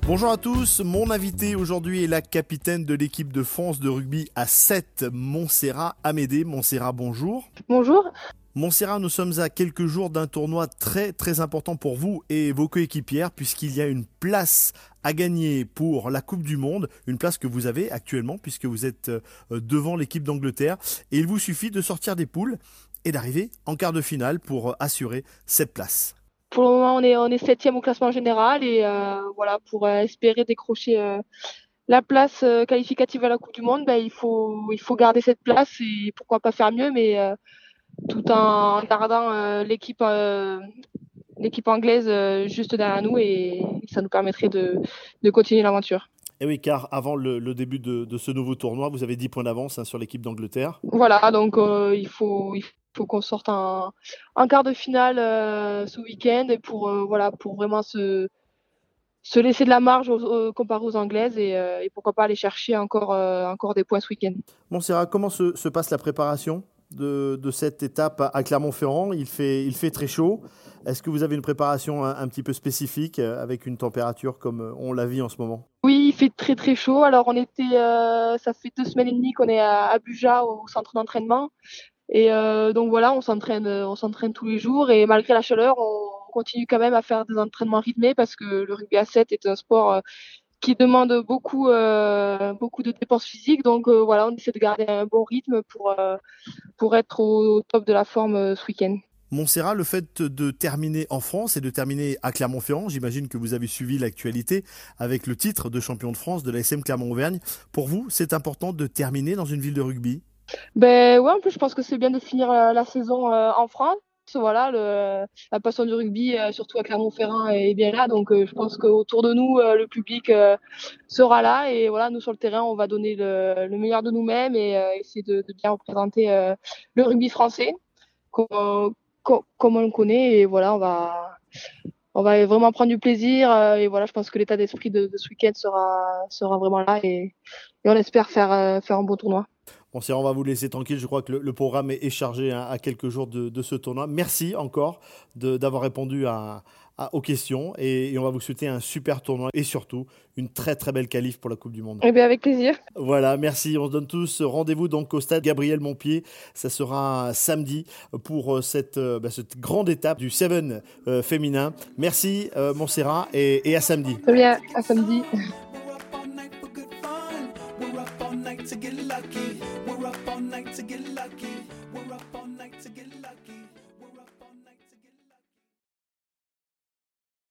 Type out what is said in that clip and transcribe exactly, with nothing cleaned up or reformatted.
Bonjour à tous, mon invité aujourd'hui est la capitaine de l'équipe de France de rugby à sept, Montserrat Amédée. Montserrat, bonjour. Bonjour. Montserrat, nous sommes à quelques jours d'un tournoi très très important pour vous et vos coéquipières puisqu'il y a une place à gagner pour la Coupe du Monde, une place que vous avez actuellement puisque vous êtes devant l'équipe d'Angleterre et il vous suffit de sortir des poules et d'arriver en quart de finale pour assurer cette place. Pour le moment, on est, on est septième au classement général et euh, voilà, pour euh, espérer décrocher euh, la place euh, qualificative à la Coupe du Monde, ben, il faut, il faut garder cette place et pourquoi pas faire mieux, mais euh, tout en gardant euh, l'équipe, euh, l'équipe anglaise euh, juste derrière nous et ça nous permettrait de, de continuer l'aventure. Et oui, car avant le, le début de, de ce nouveau tournoi, vous avez dix points d'avance hein, sur l'équipe d'Angleterre. Voilà, donc euh, il faut, il faut qu'on sorte un, un quart de finale euh, ce week-end et pour, euh, voilà, pour vraiment se se laisser de la marge aux, aux, comparé aux Anglaises et, euh, et pourquoi pas aller chercher encore, euh, encore des points ce week-end. Montserrat, comment se, se passe la préparation de, de cette étape à Clermont-Ferrand? Il fait, il fait très chaud. Est-ce que vous avez une préparation un, un petit peu spécifique avec une température comme on la vit en ce moment? Oui, il fait très très chaud. Alors on était, euh, ça fait deux semaines et demie qu'on est à, à Buja au centre d'entraînement. Et euh, donc voilà, on s'entraîne, on s'entraîne tous les jours et malgré la chaleur, on continue quand même à faire des entraînements rythmés parce que le rugby à sept est un sport euh, qui demande beaucoup, euh, beaucoup de dépenses physiques. Donc euh, voilà, on essaie de garder un bon rythme pour, euh, pour être au top de la forme euh, ce week-end. Montserrat, le fait de terminer en France et de terminer à Clermont-Ferrand, j'imagine que vous avez suivi l'actualité avec le titre de champion de France de l'A S M Clermont-Auvergne. Pour vous, c'est important de terminer dans une ville de rugby? Ben ouais, en plus je pense que c'est bien de finir la, la saison euh, en France. Voilà, le, la passion du rugby, euh, surtout à Clermont-Ferrand, est bien là. Donc euh, je pense qu'autour de nous, euh, le public euh, sera là. Et voilà, nous sur le terrain, on va donner le, le meilleur de nous-mêmes et euh, essayer de, de bien représenter euh, le rugby français comme, comme, comme on le connaît. Et voilà, on va, on va vraiment prendre du plaisir. Euh, et voilà, je pense que l'état d'esprit de, de ce week-end sera, sera vraiment là. Et, et on espère faire, euh, faire un bon tournoi. Bon, c'est, on va vous laisser tranquille. Je crois que le, le programme est, est chargé hein, à quelques jours de, de ce tournoi. Merci encore de, d'avoir répondu à, à, aux questions et, et on va vous souhaiter un super tournoi et surtout une très très belle qualif pour la Coupe du Monde. Eh bien, avec plaisir. Voilà, merci. On se donne tous rendez-vous donc au stade Gabriel Montpied. Ça sera samedi pour cette, bah, cette grande étape du Seven euh, féminin. Merci euh, Montserrat et, et à samedi. Très bien, à samedi.